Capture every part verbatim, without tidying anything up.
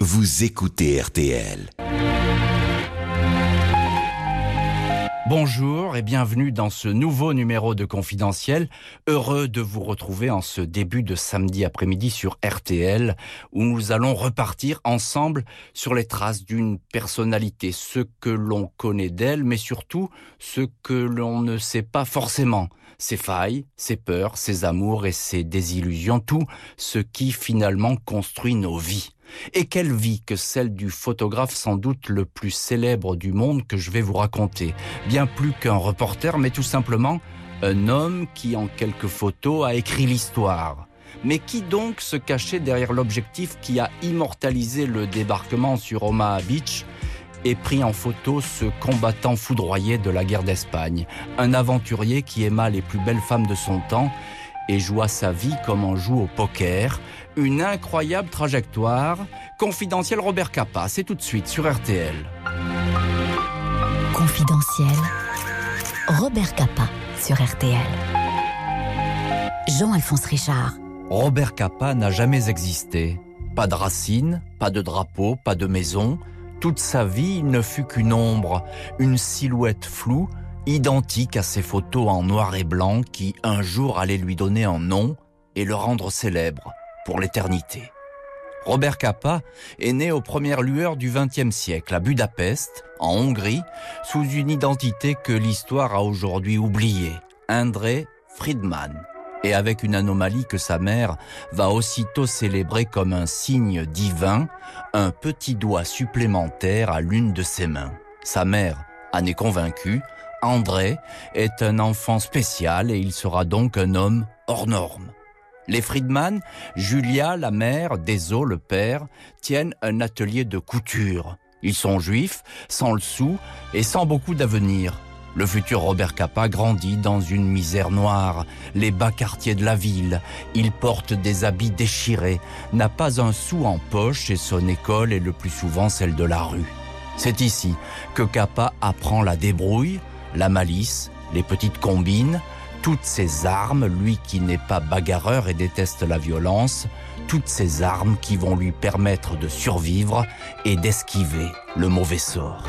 vous écoutez R T L. Bonjour et bienvenue dans ce nouveau numéro de Confidentiel. Heureux de vous retrouver en ce début de samedi après-midi sur R T L, où nous allons repartir ensemble sur les traces d'une personnalité, ce que l'on connaît d'elle, mais surtout ce que l'on ne sait pas forcément. Ses failles, ses peurs, ses amours et ses désillusions, tout ce qui finalement construit nos vies. Et quelle vie que celle du photographe sans doute le plus célèbre du monde que je vais vous raconter. Bien plus qu'un reporter, mais tout simplement un homme qui en quelques photos a écrit l'histoire. Mais qui donc se cachait derrière l'objectif qui a immortalisé le débarquement sur Omaha Beach et pris en photo ce combattant foudroyé de la guerre d'Espagne, un aventurier qui aima les plus belles femmes de son temps et joua sa vie comme on joue au poker. Une incroyable trajectoire. Confidentiel Robert Capa, c'est tout de suite sur R T L. Confidentiel Robert Capa sur R T L. Jean-Alphonse Richard. Robert Capa n'a jamais existé. Pas de racines, pas de drapeau, pas de maison. Toute sa vie, il ne fut qu'une ombre, une silhouette floue, identique à ces photos en noir et blanc qui, un jour, allaient lui donner un nom et le rendre célèbre pour l'éternité. Robert Capa est né aux premières lueurs du vingtième siècle, à Budapest, en Hongrie, sous une identité que l'histoire a aujourd'hui oubliée, Endre Friedman, et avec une anomalie que sa mère va aussitôt célébrer comme un signe divin, un petit doigt supplémentaire à l'une de ses mains. Sa mère en est convaincue, André est un enfant spécial et il sera donc un homme hors norme. Les Friedman, Julia, la mère, Deso, le père, tiennent un atelier de couture. Ils sont juifs, sans le sou et sans beaucoup d'avenir. Le futur Robert Capa grandit dans une misère noire, les bas quartiers de la ville. Il porte des habits déchirés, n'a pas un sou en poche et son école est le plus souvent celle de la rue. C'est ici que Capa apprend la débrouille, la malice, les petites combines, toutes ces armes, lui qui n'est pas bagarreur et déteste la violence, toutes ces armes qui vont lui permettre de survivre et d'esquiver le mauvais sort.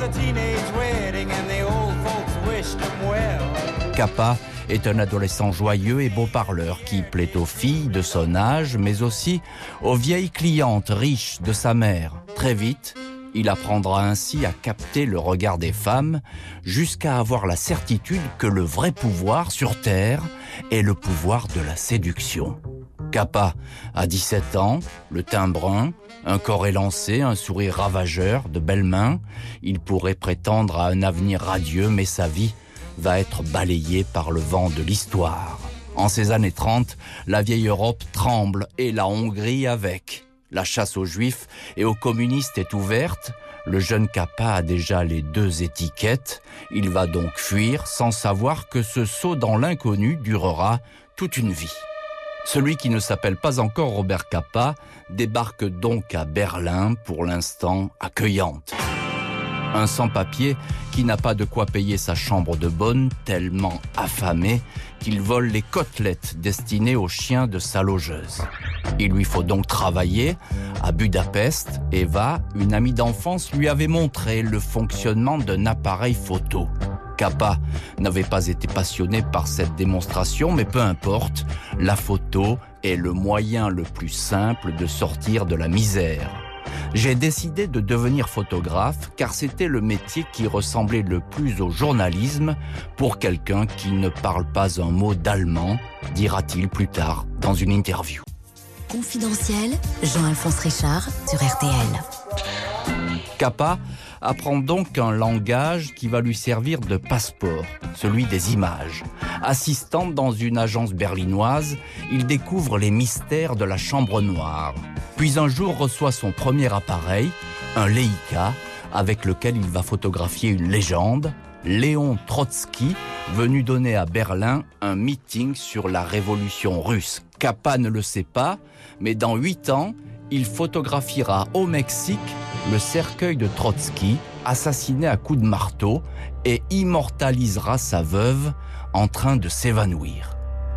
Capa est un adolescent joyeux et beau parleur qui plaît aux filles de son âge, mais aussi aux vieilles clientes riches de sa mère. Très vite, il apprendra ainsi à capter le regard des femmes jusqu'à avoir la certitude que le vrai pouvoir sur Terre est le pouvoir de la séduction. Capa a dix-sept ans, le teint brun, un corps élancé, un sourire ravageur, de belles mains. Il pourrait prétendre à un avenir radieux, mais sa vie va être balayée par le vent de l'histoire. En ces années trente, la vieille Europe tremble et la Hongrie avec. La chasse aux juifs et aux communistes est ouverte. Le jeune Capa a déjà les deux étiquettes. Il va donc fuir sans savoir que ce saut dans l'inconnu durera toute une vie. Celui qui ne s'appelle pas encore Robert Capa débarque donc à Berlin, pour l'instant accueillante. Un sans-papier qui n'a pas de quoi payer sa chambre de bonne, tellement affamé qu'il vole les côtelettes destinées aux chiens de sa logeuse. Il lui faut donc travailler. À Budapest, Eva, une amie d'enfance, lui avait montré le fonctionnement d'un appareil photo. Capa n'avait pas été passionné par cette démonstration, mais peu importe, la photo est le moyen le plus simple de sortir de la misère. J'ai décidé de devenir photographe car c'était le métier qui ressemblait le plus au journalisme pour quelqu'un qui ne parle pas un mot d'allemand, dira-t-il plus tard dans une interview. Confidentiel, Jean-Alphonse Richard sur R T L. Capa apprend donc un langage qui va lui servir de passeport, celui des images. Assistant dans une agence berlinoise, il découvre les mystères de la chambre noire. Puis un jour reçoit son premier appareil, un Leica, avec lequel il va photographier une légende, Léon Trotsky, venu donner à Berlin un meeting sur la révolution russe. Capa ne le sait pas, mais dans huit ans, il photographiera au Mexique le cercueil de Trotsky, assassiné à coups de marteau, et immortalisera sa veuve en train de s'évanouir.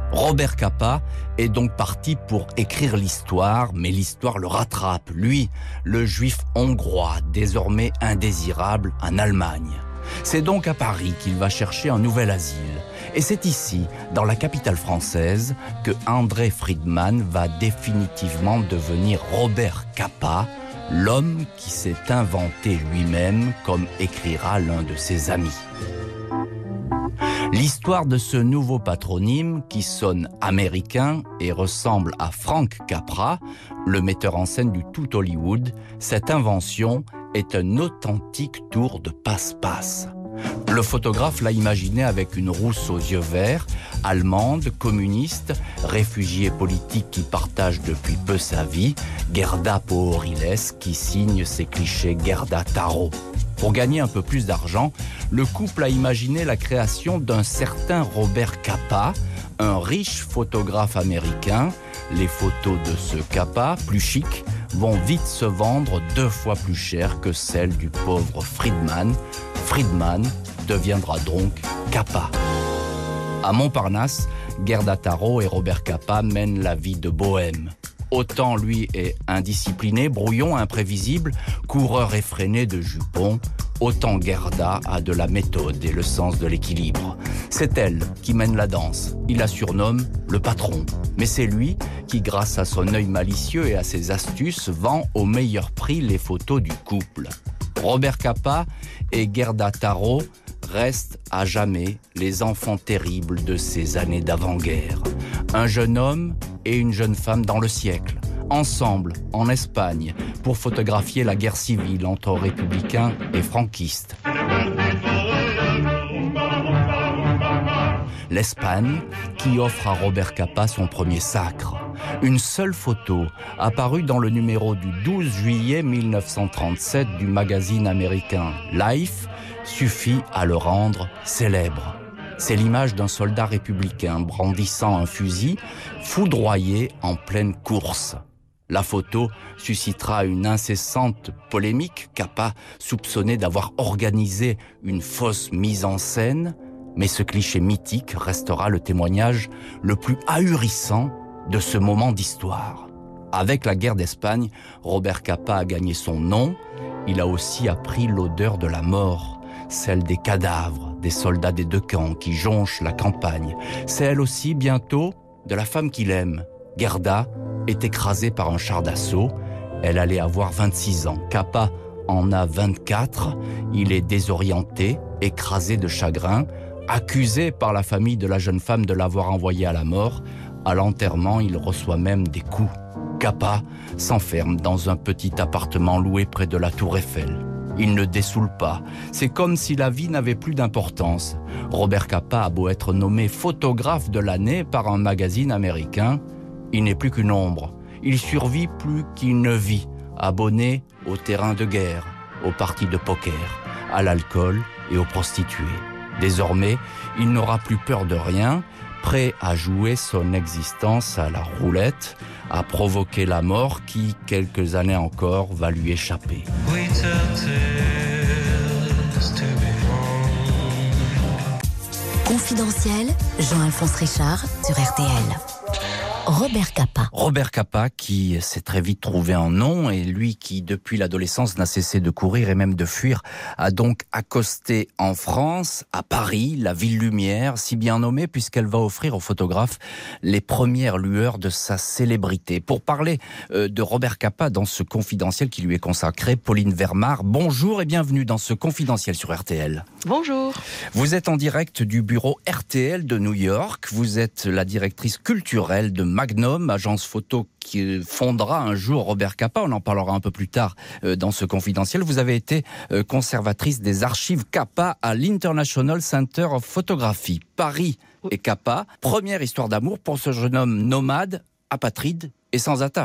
Robert Capa est donc parti pour écrire l'histoire, mais l'histoire le rattrape. Lui, le juif hongrois, désormais indésirable en Allemagne. C'est donc à Paris qu'il va chercher un nouvel asile. Et c'est ici, dans la capitale française, que André Friedman va définitivement devenir Robert Capa, l'homme qui s'est inventé lui-même, comme écrira l'un de ses amis. L'histoire de ce nouveau patronyme qui sonne américain et ressemble à Frank Capra, le metteur en scène du tout Hollywood, cette invention est un authentique tour de passe-passe. Le photographe l'a imaginé avec une rousse aux yeux verts, allemande, communiste, réfugiée politique qui partage depuis peu sa vie, Gerda Pohoriles qui signe ses clichés Gerda Taro. Pour gagner un peu plus d'argent, le couple a imaginé la création d'un certain Robert Capa, un riche photographe américain. Les photos de ce Capa, plus chic, vont vite se vendre deux fois plus cher que celles du pauvre Friedman. Friedman deviendra donc Capa. À Montparnasse, Gerda Taro et Robert Capa mènent la vie de bohème. Autant lui est indiscipliné, brouillon, imprévisible, coureur effréné de jupons, autant Gerda a de la méthode et le sens de l'équilibre. C'est elle qui mène la danse. Il la surnomme le patron. Mais c'est lui qui, grâce à son œil malicieux et à ses astuces, vend au meilleur prix les photos du couple. Robert Capa et Gerda Taro restent à jamais les enfants terribles de ces années d'avant-guerre. Un jeune homme et une jeune femme dans le siècle, ensemble en Espagne, pour photographier la guerre civile entre républicains et franquistes. L'Espagne qui offre à Robert Capa son premier sacre. Une seule photo, apparue dans le numéro du douze juillet mille neuf cent trente-sept du magazine américain Life, suffit à le rendre célèbre. C'est l'image d'un soldat républicain brandissant un fusil, foudroyé en pleine course. La photo suscitera une incessante polémique, Capa soupçonné d'avoir organisé une fausse mise en scène, mais ce cliché mythique restera le témoignage le plus ahurissant de ce moment d'histoire. Avec la guerre d'Espagne, Robert Capa a gagné son nom, il a aussi appris l'odeur de la mort, celle des cadavres, des soldats des deux camps qui jonchent la campagne. C'est elle aussi, bientôt, de la femme qu'il aime. Gerda est écrasée par un char d'assaut. Elle allait avoir vingt-six ans. Capa en a vingt-quatre. Il est désorienté, écrasé de chagrin, accusé par la famille de la jeune femme de l'avoir envoyé à la mort. À l'enterrement, il reçoit même des coups. Capa s'enferme dans un petit appartement loué près de la Tour Eiffel. Il ne dessoule pas. C'est comme si la vie n'avait plus d'importance. Robert Capa a beau être nommé photographe de l'année par un magazine américain, il n'est plus qu'une ombre. Il survit plus qu'il ne vit, abonné au terrain de guerre, aux parties de poker, à l'alcool et aux prostituées. Désormais, il n'aura plus peur de rien, prêt à jouer son existence à la roulette, à provoquer la mort qui, quelques années encore, va lui échapper. Confidentiel, Jean-Alphonse Richard sur R T L. Robert Capa. Robert Capa qui s'est très vite trouvé un nom et lui qui depuis l'adolescence n'a cessé de courir et même de fuir a donc accosté en France, à Paris, la ville lumière, si bien nommée puisqu'elle va offrir aux photographes les premières lueurs de sa célébrité. Pour parler euh, de Robert Capa dans ce confidentiel qui lui est consacré, Pauline Vermar, bonjour et bienvenue dans ce confidentiel sur R T L. Bonjour. Vous êtes en direct du bureau R T L de New York, vous êtes la directrice culturelle de Magnum, agence photo qui fondera un jour Robert Capa, on en parlera un peu plus tard dans ce confidentiel. Vous avez été conservatrice des archives Capa à l'International Center of Photography. Paris et Capa, première histoire d'amour pour ce jeune homme nomade, apatride et sans attache.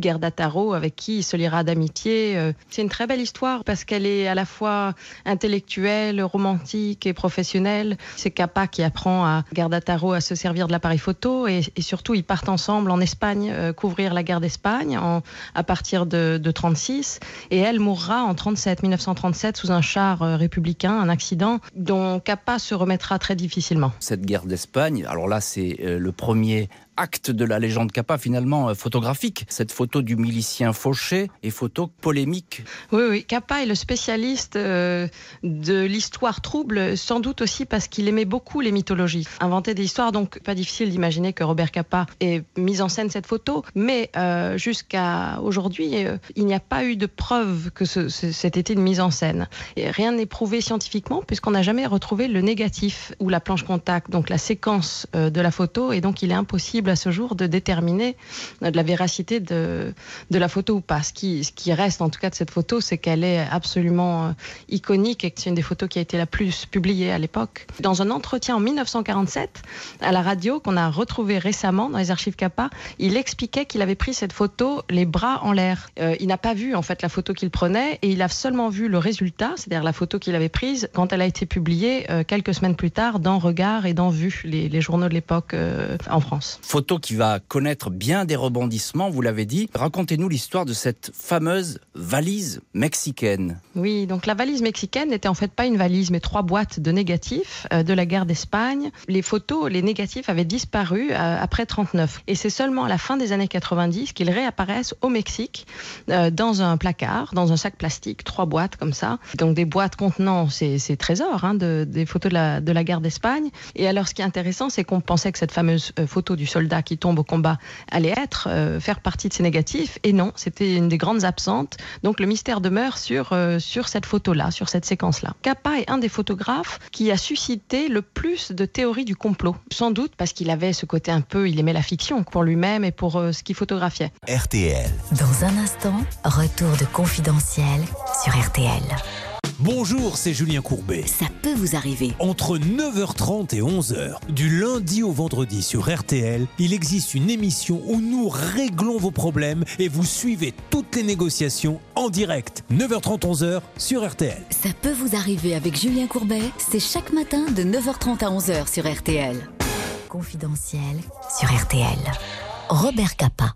Gerda Taro, avec qui il se liera d'amitié. C'est une très belle histoire parce qu'elle est à la fois intellectuelle, romantique et professionnelle. C'est Capa qui apprend à Gerda Taro à se servir de l'appareil photo et, et surtout ils partent ensemble en Espagne euh, couvrir la guerre d'Espagne en, à partir de, de trente-six et elle mourra en trente-sept, mille neuf cent trente-sept sous un char euh, républicain, un accident dont Capa se remettra très difficilement. Cette guerre d'Espagne, alors là c'est euh, le premier acte de la légende Capa, finalement euh, photographique. Cette photo du milicien fauché est photo polémique. Oui, oui. Capa est le spécialiste euh, de l'histoire trouble, sans doute aussi parce qu'il aimait beaucoup les mythologies. Inventer des histoires, donc pas difficile d'imaginer que Robert Capa ait mis en scène cette photo, mais euh, jusqu'à aujourd'hui, euh, il n'y a pas eu de preuve que ce, ce, cette été une mise en scène. Et rien n'est prouvé scientifiquement, puisqu'on n'a jamais retrouvé le négatif ou la planche contact, donc la séquence euh, de la photo, et donc il est impossible à ce jour de déterminer de la véracité de, de la photo ou pas. Ce qui, ce qui reste en tout cas de cette photo, c'est qu'elle est absolument euh, iconique et que c'est une des photos qui a été la plus publiée à l'époque. Dans un entretien en mille neuf cent quarante-sept, à la radio, qu'on a retrouvé récemment dans les archives Capa, il expliquait qu'il avait pris cette photo les bras en l'air. Euh, il n'a pas vu en fait la photo qu'il prenait et il a seulement vu le résultat, c'est-à-dire la photo qu'il avait prise quand elle a été publiée euh, quelques semaines plus tard dans Regard et dans Vue, les, les journaux de l'époque euh, en France. Photo qui va connaître bien des rebondissements, vous l'avez dit. Racontez-nous l'histoire de cette fameuse valise mexicaine. Oui, donc la valise mexicaine n'était en fait pas une valise, mais trois boîtes de négatifs euh, de la guerre d'Espagne. Les photos, les négatifs avaient disparu euh, après trente-neuf. Et c'est seulement à la fin des années quatre-vingt-dix qu'ils réapparaissent au Mexique, euh, dans un placard, dans un sac plastique, trois boîtes comme ça. Donc des boîtes contenant ces, ces trésors, hein, de, des photos de la, de la guerre d'Espagne. Et alors ce qui est intéressant, c'est qu'on pensait que cette fameuse euh, photo du soldat qui tombe au combat allait être, euh, faire partie de ces négatifs. Et non, c'était une des grandes absentes. Donc le mystère demeure sur, euh, sur cette photo-là, sur cette séquence-là. Capa est un des photographes qui a suscité le plus de théories du complot. Sans doute parce qu'il avait ce côté un peu, il aimait la fiction pour lui-même et pour euh, ce qu'il photographiait. R T L. Dans un instant, retour de Confidentiel sur R T L. Bonjour, c'est Julien Courbet. Ça peut vous arriver. Entre neuf heures trente et onze heures, du lundi au vendredi sur R T L, il existe une émission où nous réglons vos problèmes et vous suivez toutes les négociations en direct. neuf heures trente, onze heures sur R T L. Ça peut vous arriver avec Julien Courbet, c'est chaque matin de neuf heures trente à onze heures sur R T L. Confidentiel sur R T L. Robert Capa.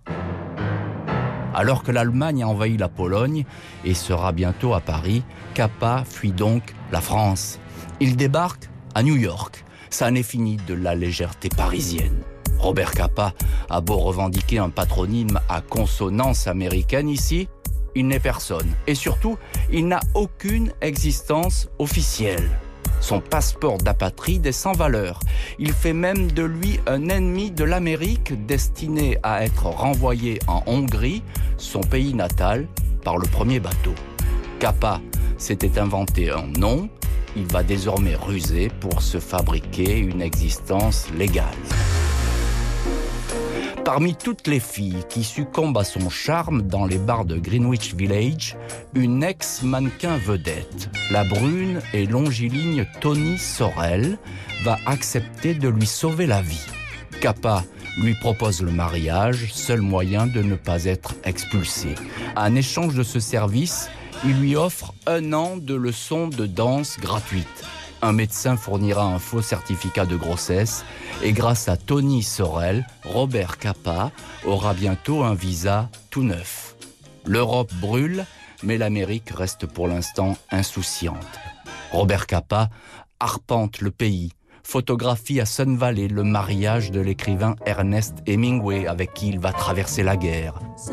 Alors que l'Allemagne a envahi la Pologne et sera bientôt à Paris, Capa fuit donc la France. Il débarque à New York. Ça n'est fini de la légèreté parisienne. Robert Capa a beau revendiquer un patronyme à consonance américaine ici, il n'est personne. Et surtout, il n'a aucune existence officielle. Son passeport d'apatride est sans valeur. Il fait même de lui un ennemi de l'Amérique destiné à être renvoyé en Hongrie, son pays natal, par le premier bateau. Capa s'était inventé un nom, il va désormais ruser pour se fabriquer une existence légale. Parmi toutes les filles qui succombent à son charme dans les bars de Greenwich Village, une ex-mannequin vedette, la brune et longiligne Toni Sorel, va accepter de lui sauver la vie. Capa lui propose le mariage, seul moyen de ne pas être expulsé. En échange de ce service, il lui offre un an de leçons de danse gratuites. Un médecin fournira un faux certificat de grossesse et grâce à Toni Sorel, Robert Capa aura bientôt un visa tout neuf. L'Europe brûle, mais l'Amérique reste pour l'instant insouciante. Robert Capa arpente le pays, photographie à Sun Valley le mariage de l'écrivain Ernest Hemingway avec qui il va traverser la guerre.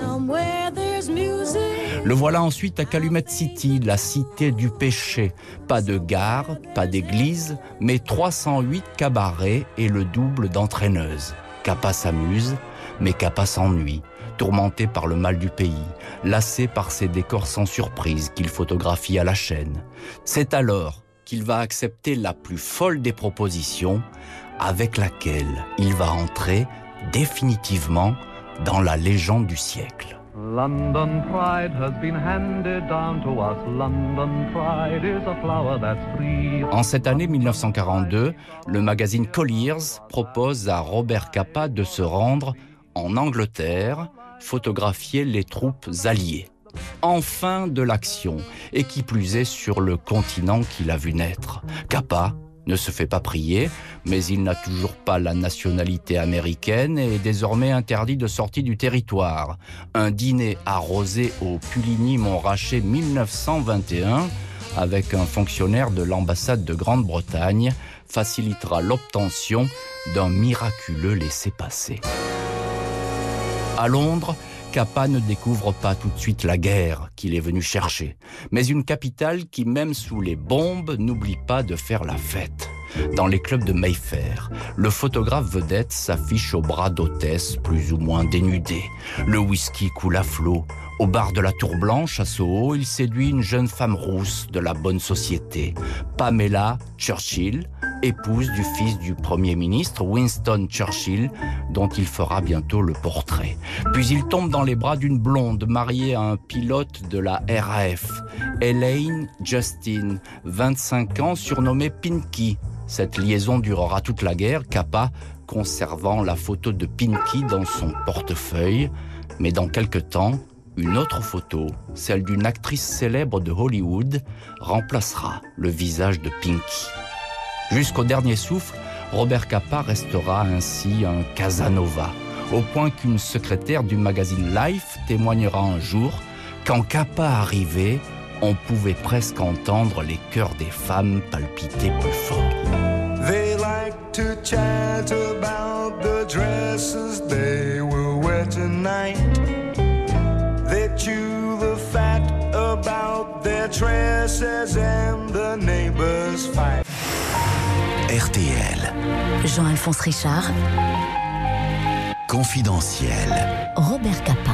Le voilà ensuite à Calumet City, la cité du péché. Pas de gare, pas d'église, mais trois cent huit cabarets et le double d'entraîneuses. Capa s'amuse, mais Capa s'ennuie, tourmenté par le mal du pays, lassé par ces décors sans surprise qu'il photographie à la chaîne. C'est alors qu'il va accepter la plus folle des propositions, avec laquelle il va entrer définitivement dans la légende du siècle. London pride has been handed down to us. London pride is a flower that's free. En cette année mille neuf cent quarante-deux, le magazine Collier's propose à Robert Capa de se rendre en Angleterre photographier les troupes alliées. Enfin de l'action, et qui plus est sur le continent qu'il a vu naître. Capa ne se fait pas prier, mais il n'a toujours pas la nationalité américaine et est désormais interdit de sortie du territoire. Un dîner arrosé au Puligny-Montrachet mille neuf cent vingt et un avec un fonctionnaire de l'ambassade de Grande-Bretagne facilitera l'obtention d'un miraculeux laissez-passer. À Londres, Capa ne découvre pas tout de suite la guerre qu'il est venu chercher, mais une capitale qui, même sous les bombes, n'oublie pas de faire la fête. Dans les clubs de Mayfair, le photographe vedette s'affiche au bras d'hôtesses plus ou moins dénudées. Le whisky coule à flot. Au bar de la Tour Blanche, à Soho, il séduit une jeune femme rousse de la bonne société, Pamela Churchill, épouse du fils du Premier ministre Winston Churchill, dont il fera bientôt le portrait. Puis il tombe dans les bras d'une blonde mariée à un pilote de la R A F, Elaine Justin, vingt-cinq ans, surnommée Pinky. Cette liaison durera toute la guerre, Capa conservant la photo de Pinky dans son portefeuille. Mais dans quelque temps, une autre photo, celle d'une actrice célèbre de Hollywood, remplacera le visage de Pinky. Jusqu'au dernier souffle, Robert Capa restera ainsi un Casanova, au point qu'une secrétaire du magazine Life témoignera un jour « Quand Capa arrivait, on pouvait presque entendre les cœurs des femmes palpiter plus fort. » They like to chat about the dresses they will wear tonight. They chew the fat about their tresses and the neighbors fight. R T L. Jean-Alphonse Richard. Confidentiel. Robert Capa.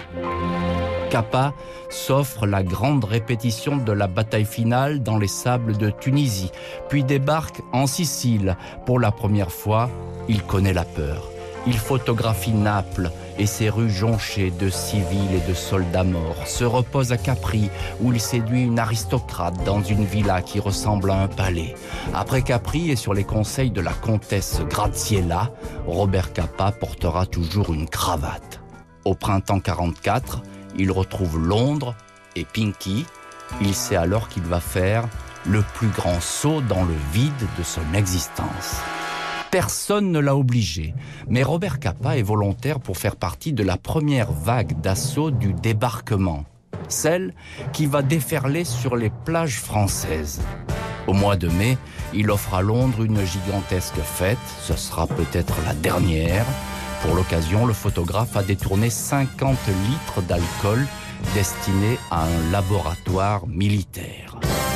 Capa s'offre la grande répétition de la bataille finale dans les sables de Tunisie, puis débarque en Sicile. Pour la première fois, il connaît la peur. Il photographie Naples et ses rues jonchées de civils et de soldats morts, se repose à Capri où il séduit une aristocrate dans une villa qui ressemble à un palais. Après Capri et sur les conseils de la comtesse Graziella, Robert Capa portera toujours une cravate. Au printemps quarante-quatre, il retrouve Londres et Pinky. Il sait alors qu'il va faire le plus grand saut dans le vide de son existence. Personne ne l'a obligé, mais Robert Capa est volontaire pour faire partie de la première vague d'assaut du débarquement, celle qui va déferler sur les plages françaises. Au mois de mai, il offre à Londres une gigantesque fête, ce sera peut-être la dernière. Pour l'occasion, le photographe a détourné cinquante litres d'alcool destinés à un laboratoire militaire.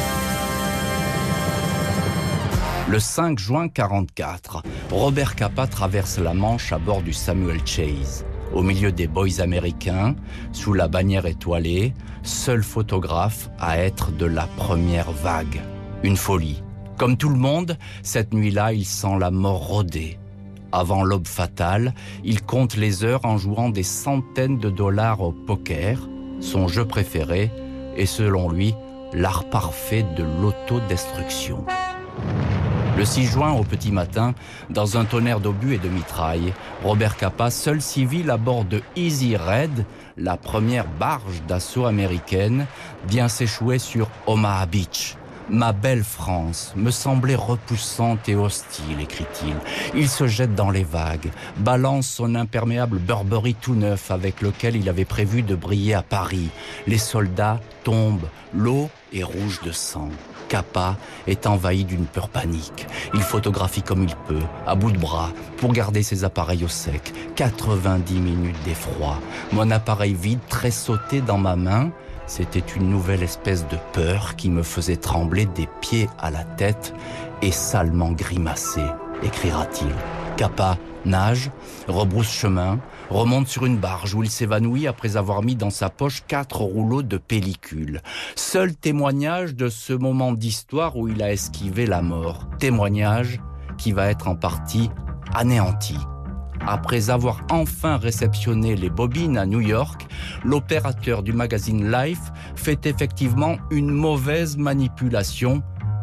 Le cinq juin quarante-quatre, Robert Capa traverse la Manche à bord du Samuel Chase. Au milieu des boys américains, sous la bannière étoilée, seul photographe à être de la première vague. Une folie. Comme tout le monde, cette nuit-là, il sent la mort rôder. Avant l'aube fatale, il compte les heures en jouant des centaines de dollars au poker. Son jeu préféré est, selon lui, l'art parfait de l'autodestruction. Le six juin, au petit matin, dans un tonnerre d'obus et de mitrailles, Robert Capa, seul civil à bord de Easy Red, la première barge d'assaut américaine, vient s'échouer sur Omaha Beach. « Ma belle France me semblait repoussante et hostile », écrit-il. Il se jette dans les vagues, balance son imperméable Burberry tout neuf avec lequel il avait prévu de briller à Paris. Les soldats tombent, l'eau est rouge de sang. Capa est envahi d'une peur panique. Il photographie comme il peut, à bout de bras, pour garder ses appareils au sec. quatre-vingt-dix minutes d'effroi. Mon appareil vide tressauté dans ma main. C'était une nouvelle espèce de peur qui me faisait trembler des pieds à la tête et salement grimacer, écrira-t-il. Capa nage, rebrousse chemin, remonte sur une barge où il s'évanouit après avoir mis dans sa poche quatre rouleaux de pellicule. Seul témoignage de ce moment d'histoire où il a esquivé la mort. Témoignage qui va être en partie anéanti. Après avoir enfin réceptionné les bobines à New York, l'opérateur du magazine Life fait effectivement une mauvaise manipulation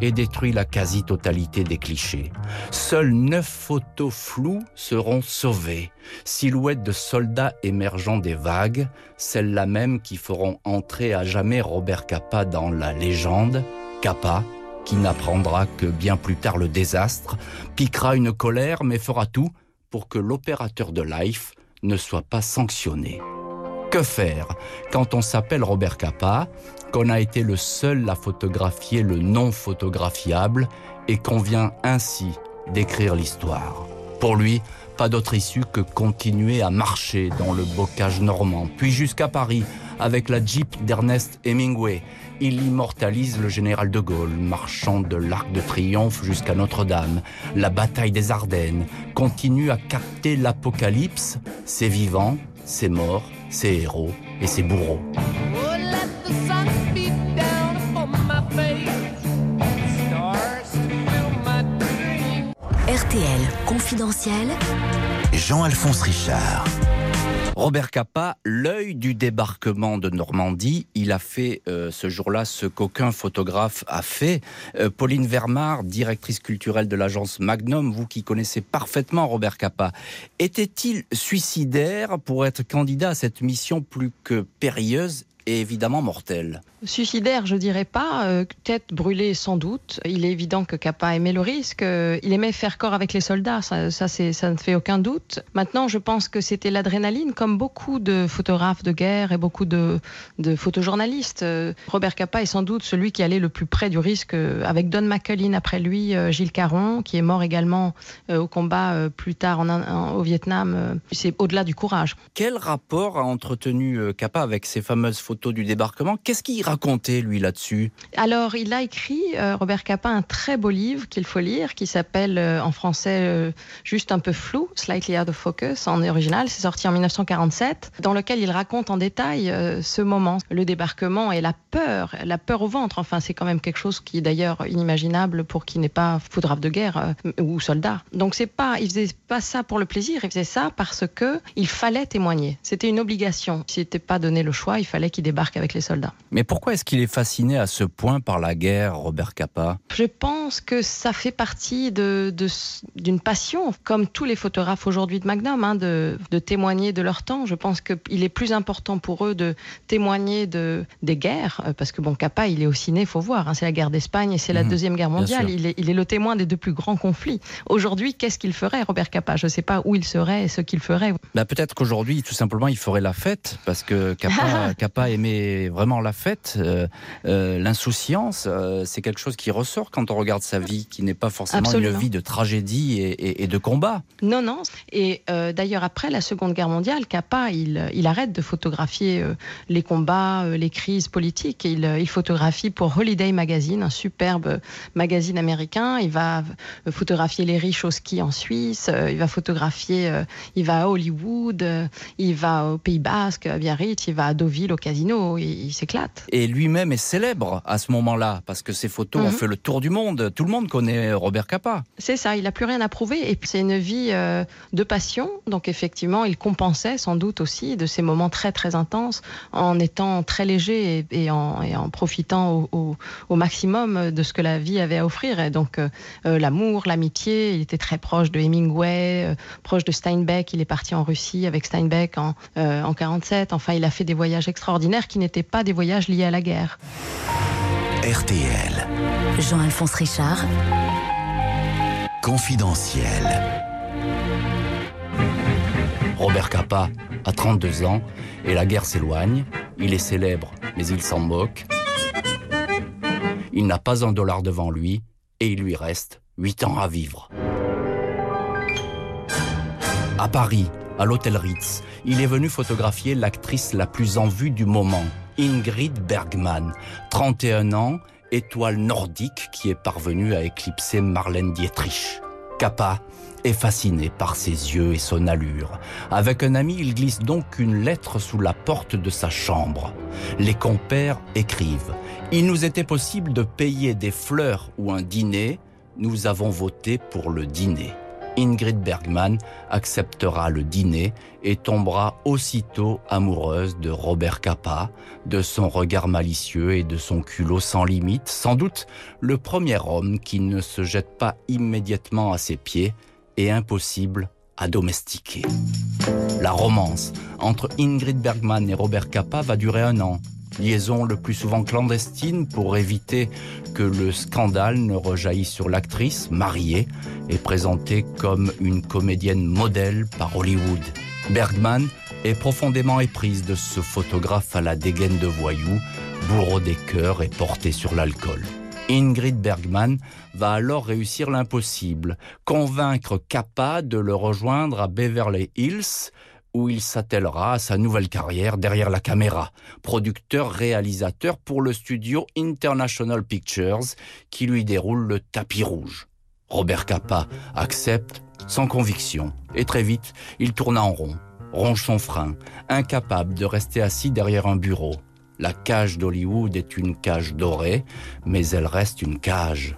et détruit la quasi-totalité des clichés. Seules neuf photos floues seront sauvées. Silhouettes de soldats émergeant des vagues, celles-là même qui feront entrer à jamais Robert Capa dans la légende. Capa, qui n'apprendra que bien plus tard le désastre, piquera une colère mais fera tout pour que l'opérateur de Life ne soit pas sanctionné. Que faire quand on s'appelle Robert Capa, qu'on a été le seul à photographier le non photographiable et qu'on vient ainsi d'écrire l'histoire? Pour lui, pas d'autre issue que continuer à marcher dans le bocage normand, puis jusqu'à Paris avec la Jeep d'Ernest Hemingway. Il immortalise le général de Gaulle, marchant de l'Arc de Triomphe jusqu'à Notre-Dame. La bataille des Ardennes continue à capter l'apocalypse, ses vivants, ses morts, ses héros et ses bourreaux. R T L confidentiel. Jean-Alphonse Richard. Robert Capa, l'œil du débarquement de Normandie, il a fait euh, ce jour-là ce qu'aucun photographe a fait. Euh, Pauline Vermar, directrice culturelle de l'agence Magnum, vous qui connaissez parfaitement Robert Capa, était-il suicidaire pour être candidat à cette mission plus que périlleuse et évidemment mortelle? Suicidaire, je dirais pas, euh, tête brûlée sans doute. Il est évident que Capa aimait le risque, euh, il aimait faire corps avec les soldats, ça, ça, c'est, ça ne fait aucun doute. Maintenant, je pense que c'était l'adrénaline, comme beaucoup de photographes de guerre et beaucoup de, de photojournalistes. Euh, Robert Capa est sans doute celui qui allait le plus près du risque, euh, avec Don McCullin après lui, euh, Gilles Caron, qui est mort également euh, au combat euh, plus tard en, en, au Vietnam. Euh, c'est au-delà du courage. Quel rapport a entretenu euh, Capa avec ces fameuses photos du débarquement? Qu'est-ce qu'il raconter, lui, là-dessus? Alors, il a écrit, euh, Robert Capa, un très beau livre qu'il faut lire, qui s'appelle, euh, en français, euh, juste un peu flou, Slightly Out of Focus, en original. C'est sorti en dix-neuf cent quarante-sept, dans lequel il raconte en détail euh, ce moment, le débarquement et la peur, la peur au ventre. Enfin, c'est quand même quelque chose qui est d'ailleurs inimaginable pour qui n'est pas photographe de guerre euh, ou soldat. Donc, c'est pas, il faisait pas ça pour le plaisir, il faisait ça parce que il fallait témoigner. C'était une obligation. S'il n'était pas donné le choix, il fallait qu'il débarque avec les soldats. Mais pourquoi est-ce qu'il est fasciné à ce point par la guerre, Robert Capa? Je pense que ça fait partie de, de, d'une passion, comme tous les photographes aujourd'hui de Magnum, hein, de, de témoigner de leur temps. Je pense qu'il est plus important pour eux de témoigner de, des guerres, parce que bon, Capa, il est au ciné, il faut voir, hein, c'est la guerre d'Espagne et c'est la mmh, Deuxième Guerre mondiale. Il est, il est le témoin des deux plus grands conflits. Aujourd'hui, qu'est-ce qu'il ferait, Robert Capa? Je ne sais pas où il serait et ce qu'il ferait. Bah, peut-être qu'aujourd'hui, tout simplement, il ferait la fête, parce que Capa, Capa aimait vraiment la fête. Euh, euh, l'insouciance, euh, c'est quelque chose qui ressort quand on regarde sa vie, qui n'est pas forcément Absolument. Une vie de tragédie et, et, et de combat. Non, non. Et euh, d'ailleurs, après la Seconde Guerre mondiale, Capa, il, il arrête de photographier euh, les combats, euh, les crises politiques. Il, il photographie pour Holiday Magazine, un superbe magazine américain. Il va euh, photographier les riches au ski en Suisse. Euh, il va photographier, euh, il va à Hollywood. Euh, il va au Pays Basque, à Biarritz. Il va à Deauville, au casino. Il, il s'éclate. Et lui-même est célèbre à ce moment-là, parce que ses photos mm-hmm. ont fait le tour du monde. Tout le monde connaît Robert Capa. C'est ça, il n'a plus rien à prouver. Et puis c'est une vie euh, de passion. Donc effectivement, il compensait sans doute aussi de ces moments très très intenses en étant très léger et, et, en, et en profitant au, au, au maximum de ce que la vie avait à offrir. Et donc euh, euh, l'amour, l'amitié, il était très proche de Hemingway, euh, proche de Steinbeck. Il est parti en Russie avec Steinbeck en, euh, en quarante-sept. Enfin, il a fait des voyages extraordinaires qui n'étaient pas des voyages liés à la guerre. R T L. Jean-Alphonse Richard. Confidentiel. Robert Capa a trente-deux ans et la guerre s'éloigne. Il est célèbre, mais il s'en moque. Il n'a pas un dollar devant lui et il lui reste huit ans à vivre. À Paris, à l'hôtel Ritz, il est venu photographier l'actrice la plus en vue du moment, Ingrid Bergman, trente et un ans, étoile nordique qui est parvenue à éclipser Marlène Dietrich. Capa est fasciné par ses yeux et son allure. Avec un ami, il glisse donc une lettre sous la porte de sa chambre. Les compères écrivent « Il nous était possible de payer des fleurs ou un dîner. Nous avons voté pour le dîner. » Ingrid Bergman acceptera le dîner et tombera aussitôt amoureuse de Robert Capa, de son regard malicieux et de son culot sans limite, sans doute le premier homme qui ne se jette pas immédiatement à ses pieds et impossible à domestiquer. La romance entre Ingrid Bergman et Robert Capa va durer un an. Liaison le plus souvent clandestine pour éviter que le scandale ne rejaillisse sur l'actrice, mariée et présentée comme une comédienne modèle par Hollywood. Bergman est profondément éprise de ce photographe à la dégaine de voyou, bourreau des cœurs et porté sur l'alcool. Ingrid Bergman va alors réussir l'impossible, convaincre Capa de le rejoindre à Beverly Hills, où il s'attellera à sa nouvelle carrière derrière la caméra, producteur-réalisateur pour le studio International Pictures qui lui déroule le tapis rouge. Robert Capa accepte sans conviction et très vite, il tourne en rond, ronge son frein, incapable de rester assis derrière un bureau. La cage d'Hollywood est une cage dorée, mais elle reste une cage.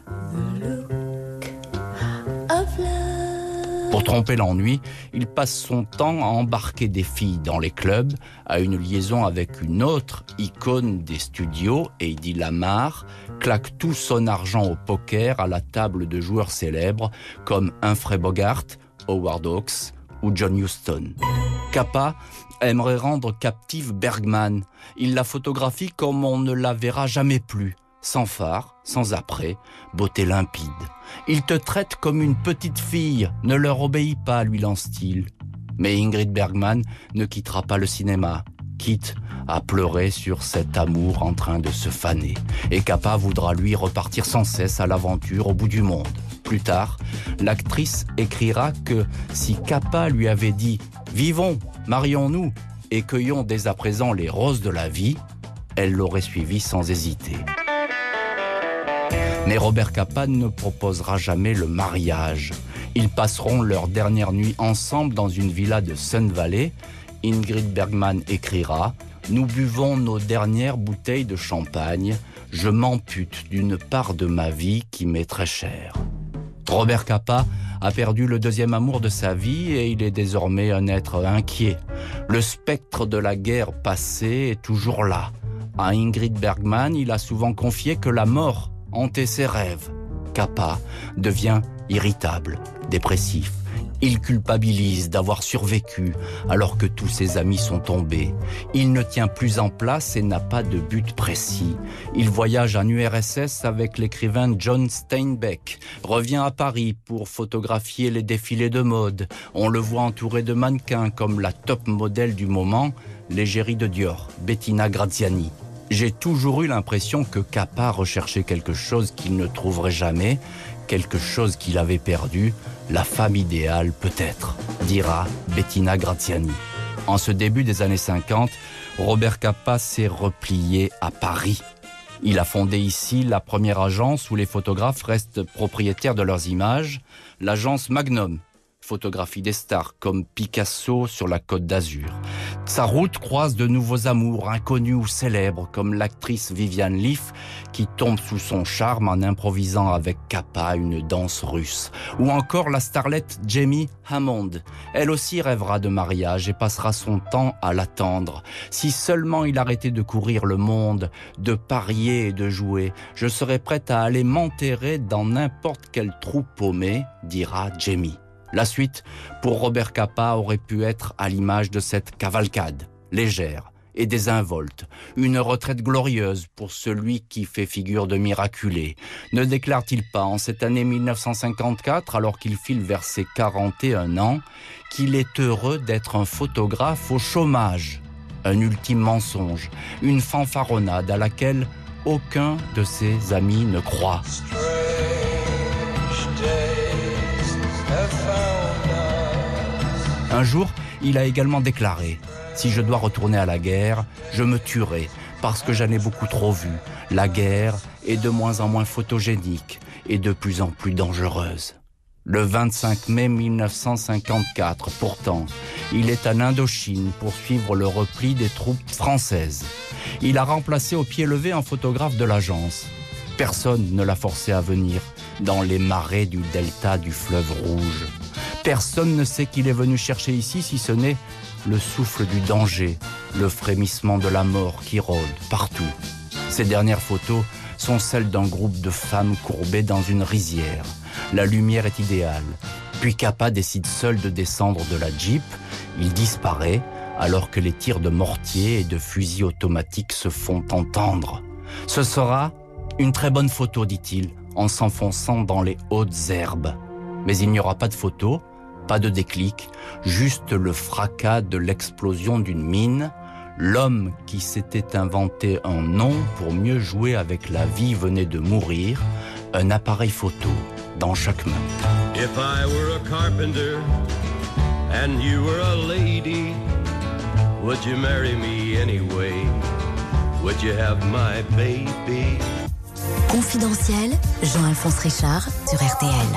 Pour tromper l'ennui, il passe son temps à embarquer des filles dans les clubs, à une liaison avec une autre icône des studios, Hedy Lamarr, claque tout son argent au poker à la table de joueurs célèbres comme Humphrey Bogart, Howard Hawks ou John Huston. Capa aimerait rendre captive Bergman. Il la photographie comme on ne la verra jamais plus. Sans phare, sans après, beauté limpide. Il te traite comme une petite fille, ne leur obéis pas, lui lance-t-il. Mais Ingrid Bergman ne quittera pas le cinéma, quitte à pleurer sur cet amour en train de se faner. Et Capa voudra lui repartir sans cesse à l'aventure au bout du monde. Plus tard, l'actrice écrira que si Capa lui avait dit « Vivons, marions-nous et cueillons dès à présent les roses de la vie », elle l'aurait suivi sans hésiter. Mais Robert Capa ne proposera jamais le mariage. Ils passeront leur dernière nuit ensemble dans une villa de Sun Valley. Ingrid Bergman écrira « Nous buvons nos dernières bouteilles de champagne. Je m'ampute d'une part de ma vie qui m'est très chère. » Robert Capa a perdu le deuxième amour de sa vie et il est désormais un être inquiet. Le spectre de la guerre passée est toujours là. À Ingrid Bergman, il a souvent confié que la mort hantait ses rêves. Capa devient irritable, dépressif. Il culpabilise d'avoir survécu alors que tous ses amis sont tombés. Il ne tient plus en place et n'a pas de but précis. Il voyage en U R S S avec l'écrivain John Steinbeck, revient à Paris pour photographier les défilés de mode. On le voit entouré de mannequins comme la top modèle du moment, l'égérie de Dior, Bettina Graziani. J'ai toujours eu l'impression que Capa recherchait quelque chose qu'il ne trouverait jamais, quelque chose qu'il avait perdu, la femme idéale peut-être, dira Bettina Graziani. En ce début des années cinquante, Robert Capa s'est replié à Paris. Il a fondé ici la première agence où les photographes restent propriétaires de leurs images, l'agence Magnum. Photographie des stars comme Picasso sur la Côte d'Azur. Sa route croise de nouveaux amours, inconnus ou célèbres, comme l'actrice Viviane Leaf, qui tombe sous son charme en improvisant avec Capa une danse russe. Ou encore la starlette Jamie Hammond. Elle aussi rêvera de mariage et passera son temps à l'attendre. Si seulement il arrêtait de courir le monde, de parier et de jouer, je serais prête à aller m'enterrer dans n'importe quel trou paumé, dira Jamie. La suite, pour Robert Capa, aurait pu être à l'image de cette cavalcade, légère et désinvolte. Une retraite glorieuse pour celui qui fait figure de miraculé. Ne déclare-t-il pas en cette année mille neuf cent cinquante-quatre, alors qu'il file vers ses quarante et un ans, qu'il est heureux d'être un photographe au chômage? Un ultime mensonge, une fanfaronnade à laquelle aucun de ses amis ne croit. Un jour, il a également déclaré « Si je dois retourner à la guerre, je me tuerai parce que j'en ai beaucoup trop vu. La guerre est de moins en moins photogénique et de plus en plus dangereuse. » Le vingt-cinq mai mille neuf cent cinquante-quatre, pourtant, il est en Indochine pour suivre le repli des troupes françaises. Il a remplacé au pied levé un photographe de l'agence. Personne ne l'a forcé à venir. dans les marais du delta du fleuve Rouge. Personne ne sait qu'il est venu chercher ici si ce n'est le souffle du danger, le frémissement de la mort qui rôde partout. Ces dernières photos sont celles d'un groupe de femmes courbées dans une rizière. La lumière est idéale. Puis Capa décide seul de descendre de la Jeep. Il disparaît alors que les tirs de mortier et de fusils automatiques se font entendre. Ce sera une très bonne photo, dit-il, en s'enfonçant dans les hautes herbes. Mais il n'y aura pas de photo, pas de déclic, juste le fracas de l'explosion d'une mine. L'homme qui s'était inventé un nom pour mieux jouer avec la vie venait de mourir. Un appareil photo dans chaque main. If I were a carpenter and you were a lady, would you marry me anyway? Would you have my baby? Confidentiel, Jean-Alphonse Richard sur R T L.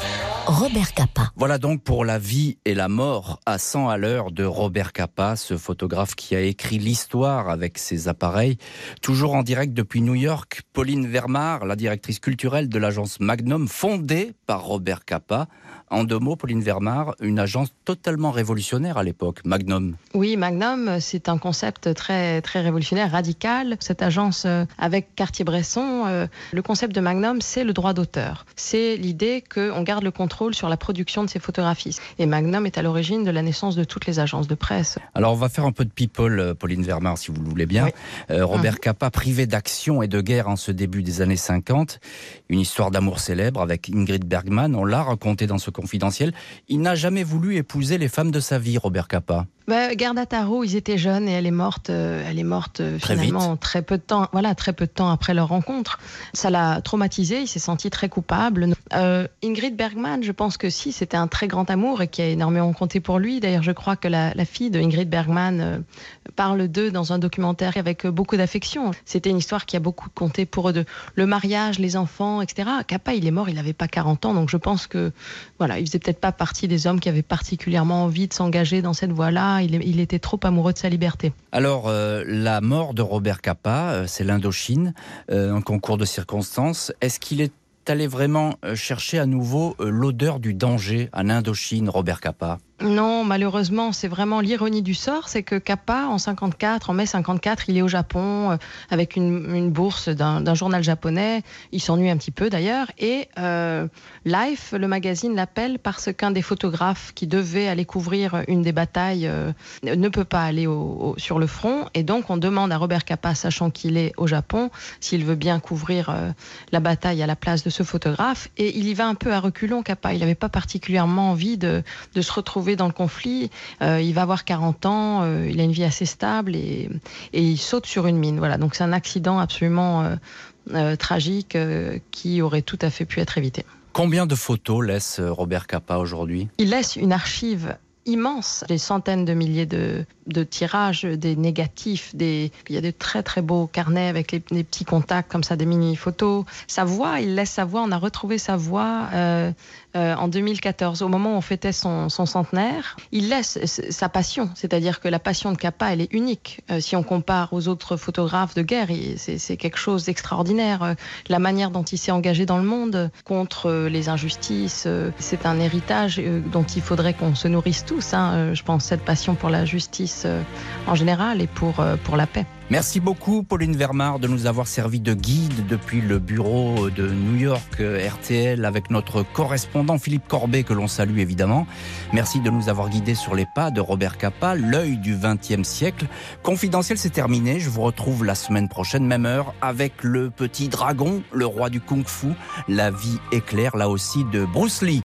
Robert Capa. Voilà donc pour la vie et la mort à cent à l'heure de Robert Capa, ce photographe qui a écrit l'histoire avec ses appareils. Toujours en direct depuis New York, Pauline Vermar, la directrice culturelle de l'agence Magnum, fondée par Robert Capa. En deux mots, Pauline Vermar, une agence totalement révolutionnaire à l'époque, Magnum. Oui, Magnum, c'est un concept très, très révolutionnaire, radical. Cette agence euh, avec Cartier-Bresson, euh, le concept de Magnum, c'est le droit d'auteur. C'est l'idée qu'on garde le contrôle sur la production de ces photographies. Et Magnum est à l'origine de la naissance de toutes les agences de presse. Alors, on va faire un peu de people, Pauline Vermar, si vous le voulez bien. Oui. Euh, Robert mmh. Capa, privé d'action et de guerre en ce début des années cinquante. Une histoire d'amour célèbre avec Ingrid Bergman. On l'a raconté dans ce confidentiel. Il n'a jamais voulu épouser les femmes de sa vie, Robert Capa. Bah, Gerda Taro, ils étaient jeunes et elle est morte, euh, elle est morte euh, finalement très, très peu de temps, voilà, très peu de temps après leur rencontre. Ça l'a traumatisé, il s'est senti très coupable. Euh, Ingrid Bergman, je pense que si, c'était un très grand amour et qui a énormément compté pour lui. D'ailleurs, je crois que la, la fille de Ingrid Bergman euh, parle d'eux dans un documentaire avec euh, beaucoup d'affection. C'était une histoire qui a beaucoup compté pour eux deux. Le mariage, les enfants, et cetera. Capa, il est mort, il n'avait pas quarante ans, donc je pense que voilà, il faisait peut-être pas partie des hommes qui avaient particulièrement envie de s'engager dans cette voie-là. Il, il était trop amoureux de sa liberté. Alors, euh, la mort de Robert Capa, euh, c'est l'Indochine, euh, un concours de circonstances. Est-ce qu'il est allé vraiment euh, chercher à nouveau euh, l'odeur du danger en Indochine, Robert Capa ? Non, malheureusement, c'est vraiment l'ironie du sort, c'est que Capa, en cinquante-quatre, en mai cinquante-quatre, il est au Japon euh, avec une, une bourse d'un, d'un journal japonais. Il s'ennuie un petit peu d'ailleurs. Et euh, Life, le magazine, l'appelle parce qu'un des photographes qui devait aller couvrir une des batailles euh, ne peut pas aller au, au, sur le front. Et donc, on demande à Robert Capa, sachant qu'il est au Japon, s'il veut bien couvrir euh, la bataille à la place de ce photographe. Et il y va un peu à reculons, Capa. Il n'avait pas particulièrement envie de, de se retrouver dans le conflit. Euh, il va avoir quarante ans, euh, il a une vie assez stable et, et il saute sur une mine. Voilà, donc c'est un accident absolument euh, euh, tragique euh, qui aurait tout à fait pu être évité. Combien de photos laisse Robert Capa aujourd'hui ? Il laisse une archive immense, des centaines de milliers de, de tirages, des négatifs, des... il y a de très très beaux carnets avec les, les petits contacts comme ça, des mini-photos. Sa voix, il laisse sa voix, on a retrouvé sa voix euh, euh, en deux mille quatorze, au moment où on fêtait son, son centenaire. Il laisse sa passion, c'est-à-dire que la passion de Capa, elle est unique. Euh, si on compare aux autres photographes de guerre, c'est, c'est quelque chose d'extraordinaire. Euh, la manière dont il s'est engagé dans le monde contre euh, les injustices, euh, c'est un héritage euh, dont il faudrait qu'on se nourrisse tous, hein, je pense, cette passion pour la justice euh, en général et pour, euh, pour la paix. Merci beaucoup Pauline Vermar de nous avoir servi de guide depuis le bureau de New York R T L avec notre correspondant Philippe Corbet que l'on salue évidemment. Merci de nous avoir guidés sur les pas de Robert Capa, l'œil du vingtième siècle. Confidentiel, c'est terminé. Je vous retrouve la semaine prochaine, même heure, avec le petit dragon, le roi du kung-fu, la vie éclair là aussi de Bruce Lee.